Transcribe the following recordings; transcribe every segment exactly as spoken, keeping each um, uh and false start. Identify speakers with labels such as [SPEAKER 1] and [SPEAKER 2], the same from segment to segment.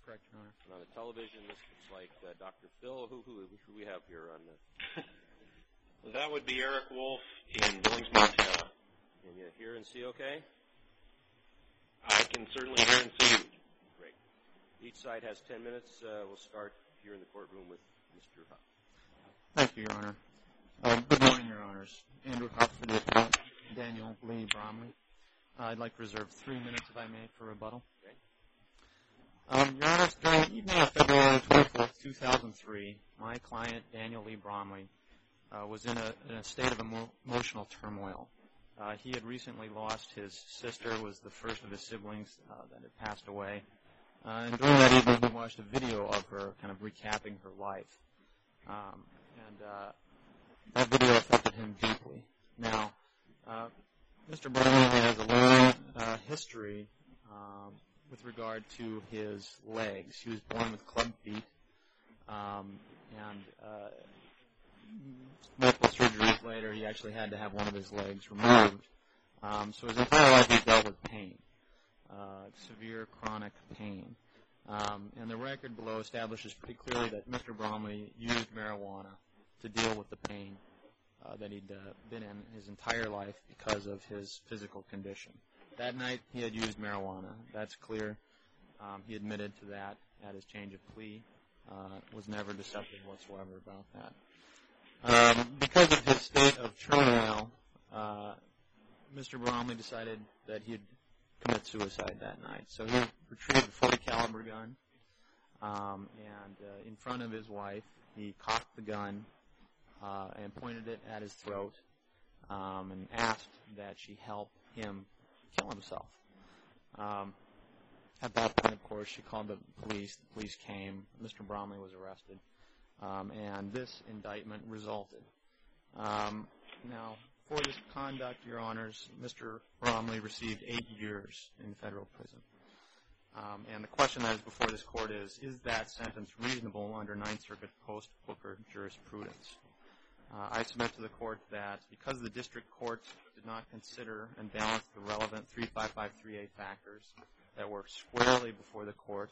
[SPEAKER 1] correct, Your Honor.
[SPEAKER 2] And on the television, this looks like uh, Doctor Phil. Who, who, who we have here on the...
[SPEAKER 3] That would be Eric Wolf in Billings, Montana.
[SPEAKER 2] Can you hear and see okay?
[SPEAKER 3] I can certainly hear and see you.
[SPEAKER 2] Great. Each side has ten minutes. Uh, we'll start here in the courtroom with Mister Huff.
[SPEAKER 1] Thank you, Your Honor. Uh, good morning, Your Honors. Andrew Huff for the appellant, Daniel Lee Bromley. Uh, I'd like to reserve three minutes, if I may, for rebuttal.
[SPEAKER 2] Okay.
[SPEAKER 1] Um, Your Honors, during the evening of February twenty-fourth, two thousand three, my client, Daniel Lee Bromley, uh, was in a, in a state of emo- emotional turmoil. Uh, he had recently lost his sister, was the first of his siblings uh, that had passed away. Uh, and during that evening, he watched a video of her kind of recapping her life. Um, and uh, that video affected him deeply. Now, uh, Mister Bromley has a long uh, history um, with regard to his legs. He was born with club feet, um, and uh, multiple surgeries later, he actually had to have one of his legs removed. Um, so his entire life he dealt with pain, uh, severe chronic pain. Um, and the record below establishes pretty clearly that Mister Bromley used marijuana to deal with the pain uh, that he'd uh, been in his entire life because of his physical condition. That night, he had used marijuana. That's clear. Um, he admitted to that at his change of plea. Uh, was never deceptive whatsoever about that. Um, because of his state of turmoil, uh, Mister Bromley decided that he'd commit suicide that night. So he retrieved a forty caliber gun, um, and uh, in front of his wife, he cocked the gun uh, and pointed it at his throat um, and asked that she help him kill himself. Um, at that point, of course, she called the police. The police came. Mister Bromley was arrested. Um, and this indictment resulted. Um, now, for this conduct, Your Honors, Mister Bromley received eight years in federal prison. Um, and the question that is before this court is, is that sentence reasonable under Ninth Circuit post-Booker jurisprudence? Uh, I submit to the court that because the district court did not consider and balance the relevant three five five three A factors that were squarely before the court,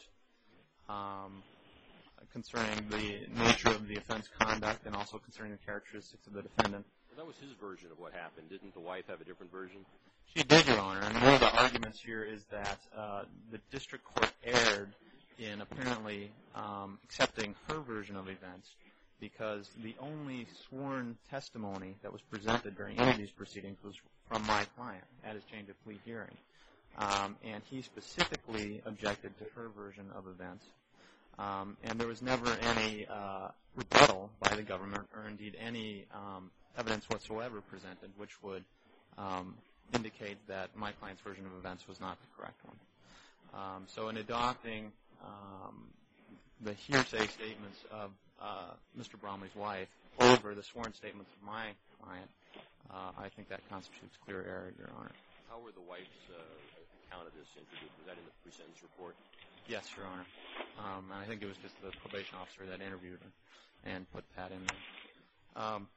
[SPEAKER 1] um, concerning the nature of the offense conduct and also concerning the characteristics of the defendant.
[SPEAKER 2] Well, that was his version of what happened. Didn't the wife have a different version?
[SPEAKER 1] She did, Your Honor. And one of the arguments here is that uh, the district court erred in apparently um, accepting her version of events because the only sworn testimony that was presented during any of these proceedings was from my client at his change of plea hearing. Um, and he specifically objected to her version of events. Um, and there was never any uh, rebuttal by the government or indeed any um, evidence whatsoever presented which would um, indicate that my client's version of events was not the correct one. Um, so in adopting um, the hearsay statements of uh, Mister Bromley's wife over the sworn statements of my client, uh, I think that constitutes clear error, Your Honor.
[SPEAKER 2] How were the wife's uh, account of this introduced? Was that in the pre-sentence report?
[SPEAKER 1] Yes, Your Honor. Um, and I think it was just the probation officer that interviewed her and put that in there. Um,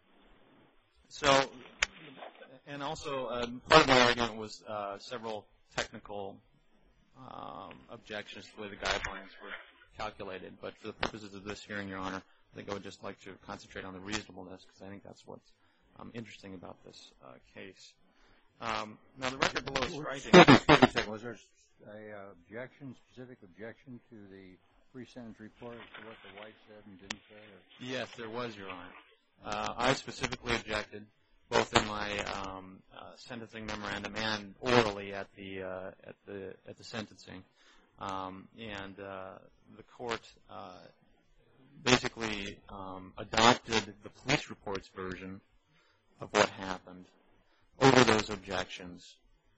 [SPEAKER 1] so, and also, uh, part of my argument was uh, several technical um, objections to the way the guidelines were calculated. But for the purposes of this hearing, Your Honor, I think I would just like to concentrate on the reasonableness because I think that's what's um, interesting about this uh, case. Um, now, the record below is striking.
[SPEAKER 4] Excuse me a second. Was there a uh, objection, specific objection to the pre-sentence report as to what the wife said and didn't say? Or?
[SPEAKER 1] Yes, there was, Your Honor. Uh, I specifically objected, both in my um, uh, sentencing memorandum and orally at the uh, at the at the sentencing, um, and uh, the court uh, basically um, adopted the police report's version of what happened over those objections.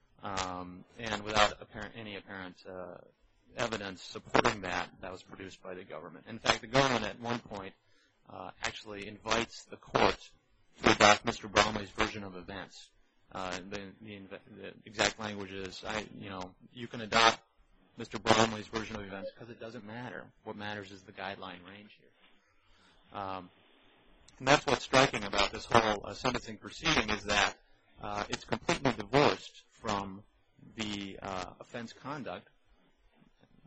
[SPEAKER 1] Um, and without apparent, any apparent uh, evidence supporting that, that was produced by the government. In fact, the government at one point uh, actually invites the court to adopt Mister Bromley's version of events. Uh, the, the, the exact language is, I, you know, you can adopt Mister Bromley's version of events because it doesn't matter. What matters is the guideline range here. Um, and that's what's striking about this whole uh, sentencing proceeding is that uh, it's completely divorced from the uh, offense conduct,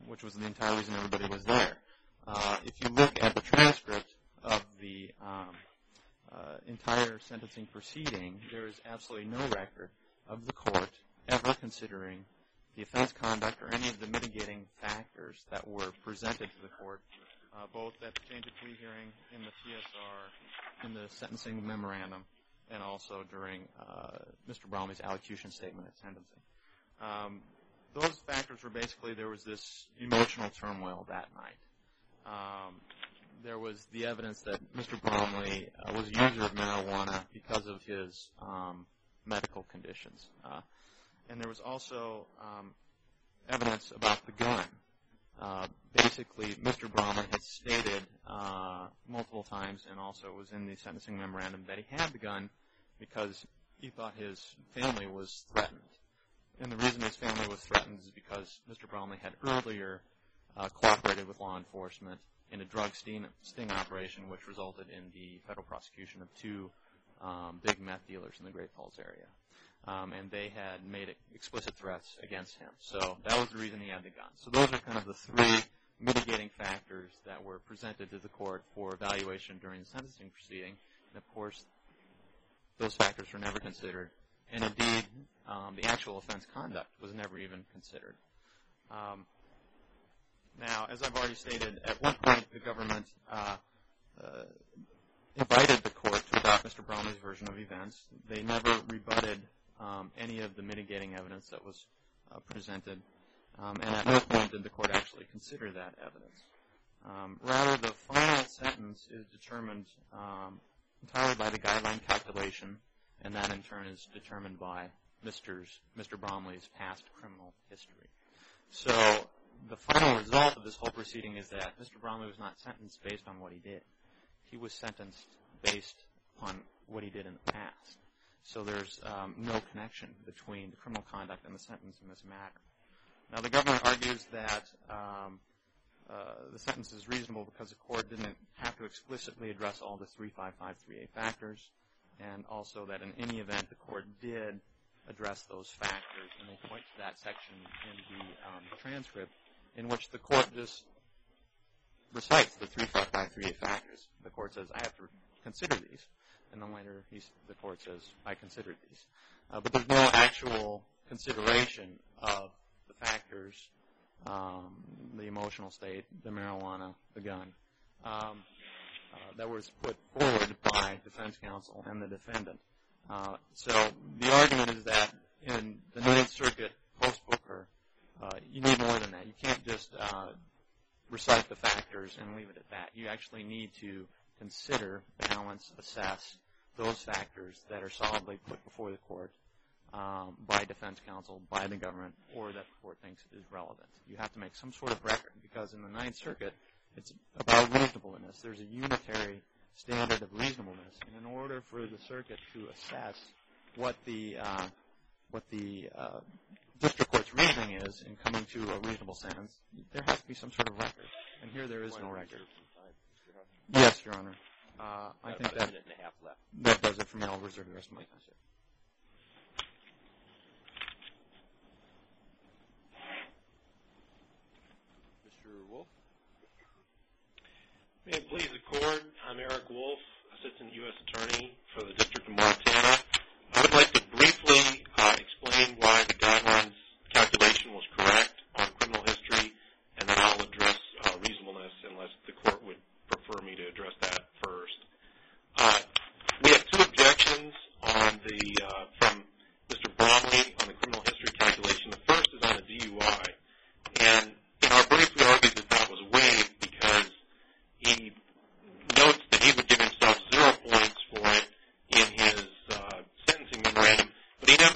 [SPEAKER 1] which was the entire reason everybody was there. Uh, if you look at the transcript of the um, uh, entire sentencing proceeding, there is absolutely no record of the court ever considering the offense conduct or any of the mitigating factors that were presented to the court, uh, both at the change of plea hearing, in the P S R, in the sentencing memorandum, and also during uh, Mister Bromley's allocution statement at sentencing. Um, those factors were basically, there was this emotional turmoil that night. Um, there was the evidence that Mister Bromley uh, was a user of marijuana because of his um, medical conditions. Uh, and there was also um, evidence about the gun. Uh, basically, Mister Bromley had stated uh, multiple times, and also it was in the sentencing memorandum, that he had the gun because he thought his family was threatened. And the reason his family was threatened is because Mister Bromley had earlier uh, cooperated with law enforcement in a drug sting, sting operation, which resulted in the federal prosecution of two um, big meth dealers in the Great Falls area. Um, and they had made explicit threats against him. So that was the reason he had the gun. So those are kind of the three mitigating factors that were presented to the court for evaluation during the sentencing proceeding. And, of course, those factors were never considered. And, indeed, um, the actual offense conduct was never even considered. Um, now, as I've already stated, at one point the government uh, uh, invited the court to adopt Mister Bromley's version of events. They never rebutted um, any of the mitigating evidence that was uh, presented. Um, and at no point did the court actually consider that evidence. Um, rather, the final sentence is determined um, entirely by the guideline calculation, and that in turn is determined by Mister's, Mister Bromley's past criminal history. So the final result of this whole proceeding is that Mister Bromley was not sentenced based on what he did. He was sentenced based on what he did in the past. So there's um, no connection between the criminal conduct and the sentence in this matter. Now, the government argues that um, uh, the sentence is reasonable because the court didn't have to explicitly address all the three five five three eight factors, and also that in any event the court did address those factors, and they point to that section in the um, transcript in which the court just recites the three five five three eight factors. The court says, I have to consider these, and then later he's, the court says, I considered these. Uh, but there's no actual consideration of the factors, um, the emotional state, the marijuana, the gun, um, uh, that was put forward by defense counsel and the defendant. Uh, so the argument is that in the Ninth Circuit post-Booker, uh, you need more than that. You can't just uh, recite the factors and leave it at that. You actually need to consider, balance, assess those factors that are solidly put before the court um, by defense counsel, by the government, or that the court thinks is relevant. You have to make some sort of record, because in the Ninth Circuit, it's about reasonableness. There's a unitary standard of reasonableness, and in order for the circuit to assess what the uh, what the uh, district court's reasoning is in coming to a reasonable sentence, there has to be some sort of record, and here there is no record. Yes, Your Honor. Uh, I think that
[SPEAKER 2] minute and a half left.
[SPEAKER 1] That does it for me. I'll reserve the rest of my time.
[SPEAKER 2] Mister Wolf?
[SPEAKER 3] May it please the court, I'm Eric Wolf, Assistant U S Attorney for the District of Montana. I would like to briefly uh, explain why the guidelines calculation was correct on criminal history, and then I'll address uh, reasonableness unless the court would prefer me to address that first. Uh, we have two objections on the uh, from Mister Bromley on the criminal history calculation. The first is on a D U I, and in our brief we argued that that was waived because he notes that he would give himself zero points for it in his uh, sentencing memorandum, but he never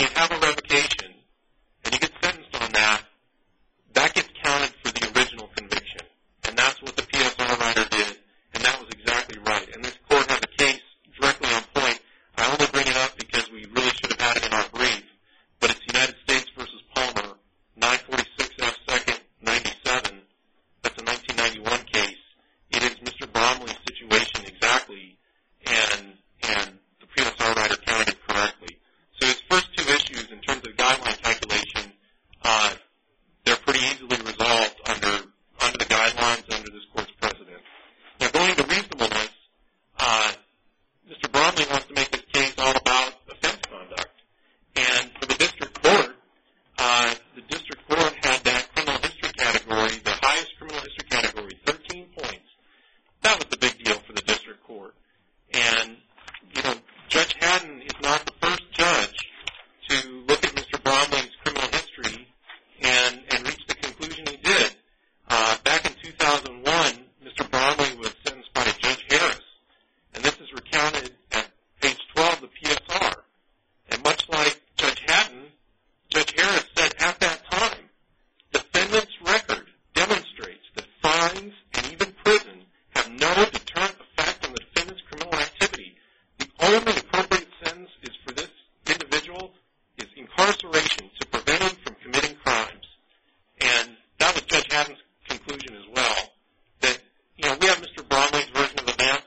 [SPEAKER 3] you have a revocation and you get sentenced on that, that gets counted for the original conviction. And that's what the P S R writer did, and that was exactly right. And this court has a case directly on point. I only bring it up because we really should have had it in our brief, but it's United States versus Palmer, nine forty-six F second ninety-seven. That's a nineteen ninety-one case. It is Mister Bromley's situation exactly, and and the P S R writer counted it correctly. So his first two issues in terms of guideline calculation, uh, they're pretty easily resolved under under the guidelines, under this court's precedent. Now, going to reasonableness, uh, Mister Bromley wants to make this case all about offense conduct. And for the district court, uh, the district court had that criminal history category, the highest criminal history category, thirteen points. That was the big deal for the district court. And, you know, Judge Haddon is not the first judge to look at Mister Bromley's criminal history and, and reach the conclusion he did. Uh, back in two thousand one, Mister Bromley was sentenced by Judge Harris, and this is recounted at page twelve of the P S R. And much like Judge Haddon, Judge Harris said at that time, defendant's record demonstrates that fines and even prison have no deterrent effect on the defendant's criminal activity. The only appropriate sentence is for this individual is incarceration to prevent him from committing crimes. And that was Judge Haddon's conclusion as well, that, you know, we have Mister Bromley's version of events.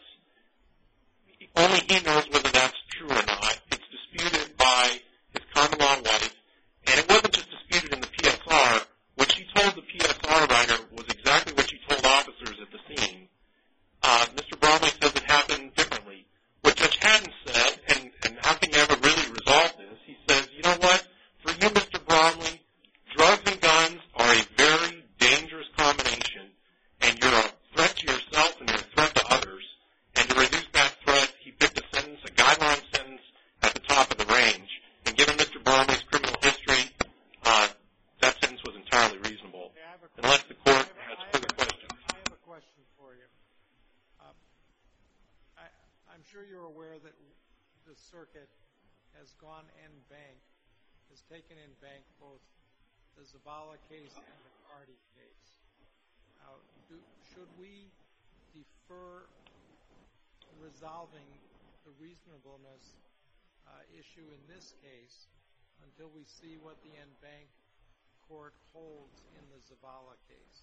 [SPEAKER 3] Only he knows whether that's true or not. It's disputed by his common law wife, and it wasn't just disputed in the P S R. What she told the P S R writer was exactly what she told officers at the scene. Uh, Mister Bromley says it happened differently. What Judge Haddon said, and, and how can you ever really resolve this, he says, you know what, for you, Mister Bromley, drugs and guns are a very dangerous combination, and you're a threat to yourself and you're a threat to others. And to reduce that threat, he picked a sentence, a guideline sentence, at the top of the range. And given Mister Bromley's criminal history, uh, that sentence was entirely reasonable.
[SPEAKER 5] Okay, I have a
[SPEAKER 3] Unless the court
[SPEAKER 5] I
[SPEAKER 3] has
[SPEAKER 5] have,
[SPEAKER 3] further
[SPEAKER 5] I have
[SPEAKER 3] questions.
[SPEAKER 5] A, I have a question for you. Um, I, I'm sure you're aware that the circuit has gone en banc, has taken en banc both the Zavala case and the Carty case. Now, do, should we defer resolving the reasonableness uh, issue in this case until we see what the en banc court holds in the Zavala case?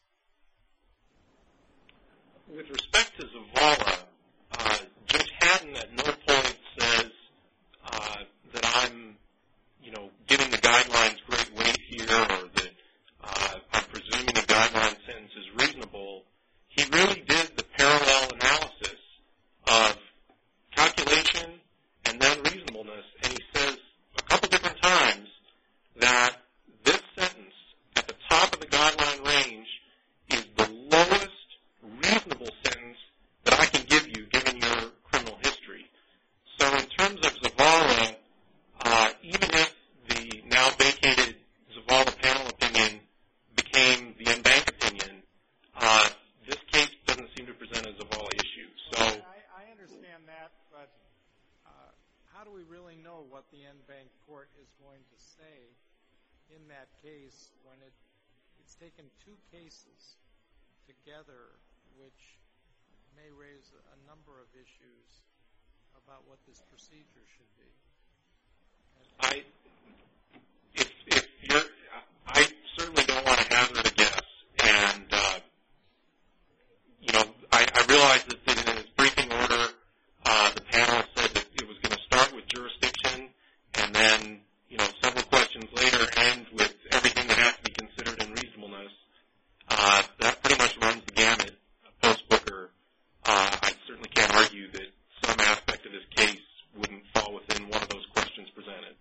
[SPEAKER 3] With respect to Zavala, uh, Judge Haddon at no point says uh, that I'm, you know, giving the guidelines great weight here, or that uh, I'm presuming the guideline sentence is reasonable. He really did the parallel analysis of calculation and then reasonableness, and he says a couple different times that this sentence at the top of the guideline range is the lowest reasonable sentence that I can give you given your criminal history. So in terms of Zavala, uh, even if the now vacated Zavala panel opinion became the en banc opinion, uh, this case doesn't seem to present a Zavala issue. So
[SPEAKER 5] well, I, I understand that, but uh, how do we really know what the en banc court is going to say in that case when it, it's taken two cases together which may raise a number of issues about what this procedure should be?
[SPEAKER 3] I, if, if you're, I certainly don't want to hazard a guess, and uh, you know, I, I realize that in its briefing order, uh, the panel said that it was going to start with jurisdiction, and then, you know, several questions later end with everything that has to be considered in reasonableness. Uh, that pretty much runs the gamut post-Booker. Uh, I certainly can't argue that some aspect of this case wouldn't fall within one of those questions presented.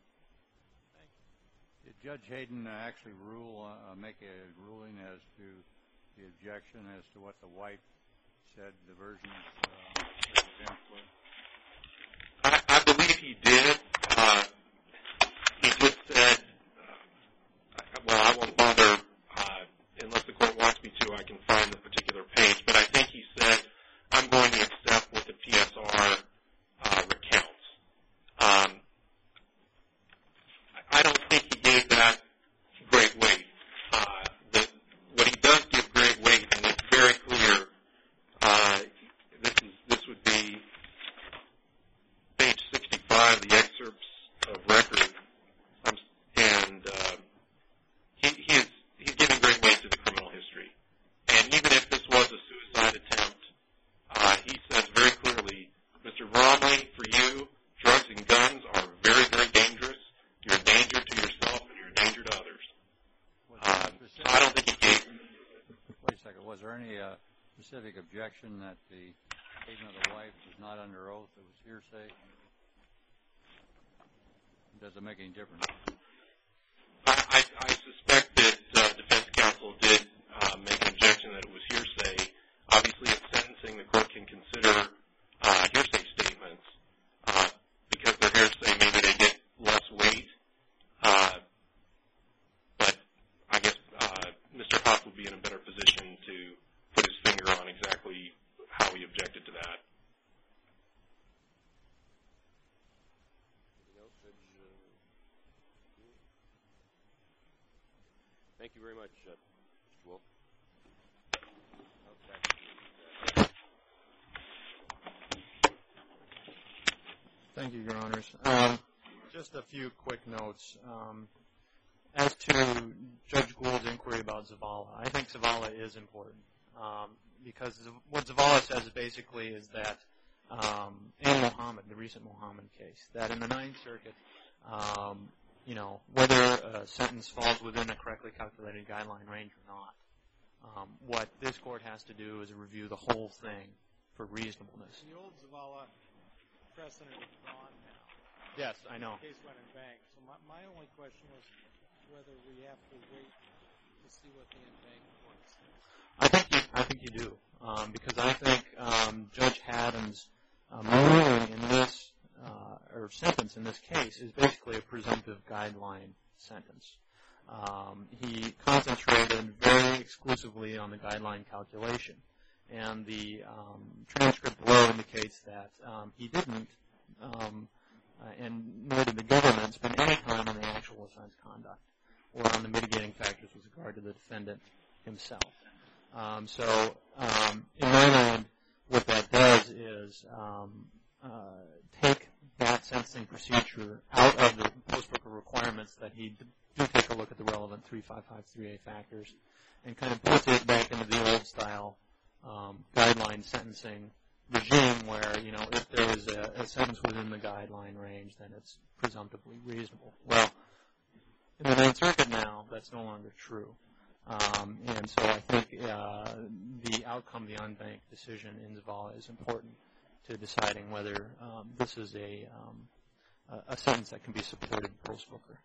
[SPEAKER 4] Did Judge Hayden uh, actually rule, uh, make a ruling as to the objection as to what the wife said, the version uh, of events was?
[SPEAKER 3] I, I believe he did. Uh, he just said, uh, well, I won't bother, uh, unless the court wants me to, I can find the particular page, but I think he said, I'm going to accept what the P S R uh, recounts. Um,
[SPEAKER 4] there any uh, specific objection that the statement of the wife was not under oath, it was hearsay? Does it make any difference?
[SPEAKER 3] I, I, I suspect that uh, defense counsel did uh, make an objection that it was hearsay. Obviously, at sentencing, the court can consider uh, hearsay statements. Uh, because they're hearsay, maybe they get less weight. Uh, but I guess uh, Mister Huff would be in a better position to put his finger on exactly how he objected to that.
[SPEAKER 2] Anything else, Judge? Thank you very much, uh, Mister Wolf.
[SPEAKER 1] Thank you, Your Honors. Um, just a few quick notes. Um, as to Judge Gould's inquiry about Zavala, I think Zavala is important um, because what Zavala says basically is that um, in Muhammad, the recent Muhammad case, that in the Ninth Circuit, um, you know, whether a sentence falls within a correctly calculated guideline range or not, um, what this court has to do is review the whole thing for reasonableness.
[SPEAKER 5] The old Zavala precedent is gone now.
[SPEAKER 1] Yes, I know.
[SPEAKER 5] The case went in bank. So my, my only question was whether we have to wait to see what the in-bank court says.
[SPEAKER 1] I think you, I think you do, um, because I think um, Judge Haddam's um, ruling in this uh, or sentence in this case is basically a presumptive guideline sentence. Um, he concentrated very exclusively on the guideline calculation. And the um, transcript below indicates that um, he didn't, um, uh, and nor did the government, spend any time on the actual offense conduct or on the mitigating factors with regard to the defendant himself. Um, so, um, in my mind, what that does is um, uh, take that sentencing procedure out of the post-Booker requirements that he do take a look at the relevant three five five three A factors and kind of puts it back into the old style Um, guideline sentencing regime where, you know, if there is a, a sentence within the guideline range, then it's presumptively reasonable. Well, in the Ninth Circuit now, that's no longer true. Um, and so I think uh, the outcome of the unbanked decision in Zavala is important to deciding whether um, this is a, um, a, a sentence that can be supported post-Booker.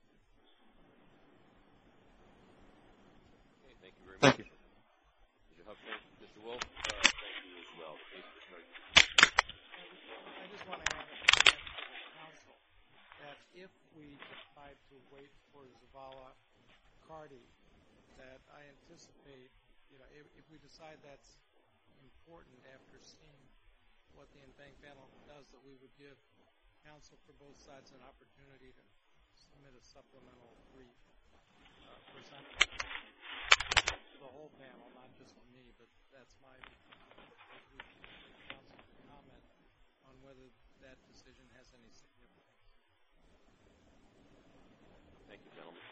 [SPEAKER 2] Okay, thank you very
[SPEAKER 1] Thank
[SPEAKER 2] much.
[SPEAKER 1] you.
[SPEAKER 2] Mister Huff, Mister Wolf, uh, thank you as well. The case is very
[SPEAKER 5] I just want to add a comment to the counsel that if we decide to wait for Zavala Cardi, that I anticipate, you know, if, if we decide that's important after seeing what the in-bank panel does, that we would give counsel for both sides an opportunity to submit a supplemental brief uh, presenting to the whole panel, not just to me, but that's my counsel to comment on whether that decision has any significance.
[SPEAKER 2] Thank you, gentlemen.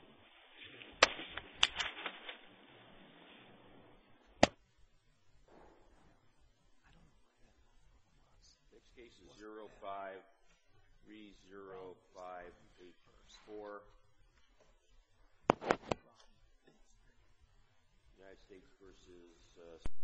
[SPEAKER 2] Next case is zero five three zero five eight four. United States versus uh,